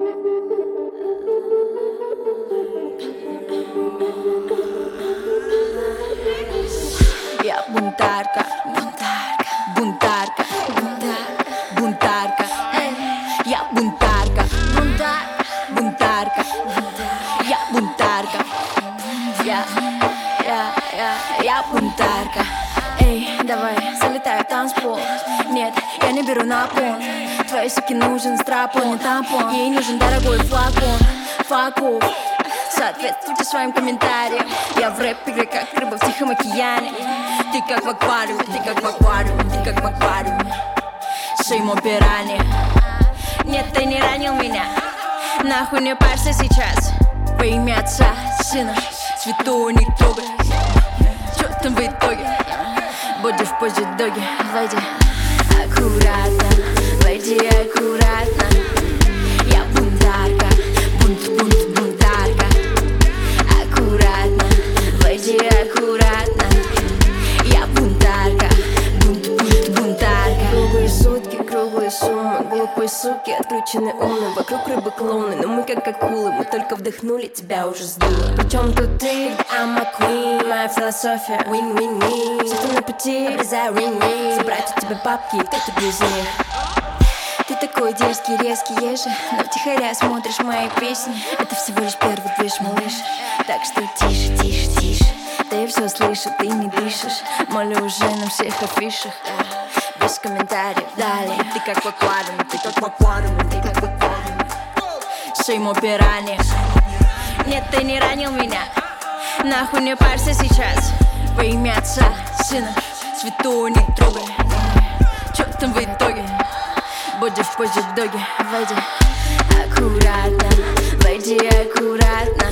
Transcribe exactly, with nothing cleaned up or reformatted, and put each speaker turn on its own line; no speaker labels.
Я бунтарка, бунтарка, бунтарка, бунтарка, бунтарка, эй. Я бунтарка, бунтарка, бунтарка, я бунтарка. Я, я, я, я бунтарка. Эй, давай, залетай в танцпол. Нет, я не беру на пон. Твоей суке нужен страпон, не тампон. Ей нужен дорогой флакон. Факу, соответствуйте своим комментариям. Я в рэп-игре, как рыба в Тихом океане. Ты как в аквариуме, ты как в аквариуме, ты как в аквариуме. Шеймо пирани. Нет, ты не ранил меня. Нахуй не парься сейчас. Во имя Отца, Сына, Святого не трогай. Чё там в итоге? Боди в позе доги. Войди аккуратно, войди аккуратно. Я бунтарка, бунт, бунт, бунтарка. Аккуратно, войди аккуратно. Я бунтарка, бунт, бунт, бунтарка. Круглые сутки, круглые суммы. Глупые суки, отключены умны. Вокруг рыбы клоуны, но мы как акулы. Мы только вдохнули, тебя уже сдуло. Причем тут ты, I'm a queen. Моя философия, win-win-win. Все ты на пути, обрезаю ring-ring. Забрать у тебя бабки, кто тебе из них? Ты такой дерзкий, резкий, еже. Но втихаря смотришь мои песни. Это всего лишь первый движ, малыш. Так что тише, тише, тише. Да я все слышу, ты не дышишь. Молю уже на всех афишах. Без комментариев, далее. Ты как в аквариуме, ты как в аквариуме, ты как в аквариуме. Шеймо пирани. Нет, ты не ранил меня. Нахуй не парься сейчас. Во имя Отца, Сына, Святого не трогай. Чё там в итоге? Боди в позе доги. Войди аккуратно, войди аккуратно.